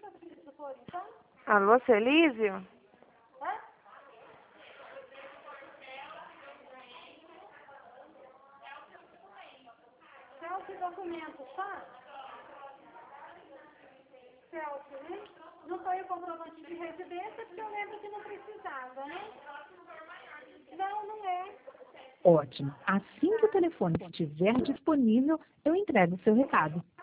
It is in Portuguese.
isso for, então? Alô, Celísio? Hã? Selfie documento, tá? Selfie, né? Não foi o comprovante de residência, porque eu lembro que não precisava, né? Não, não é. Ótimo. Assim que o telefone estiver disponível, eu entrego o seu recado.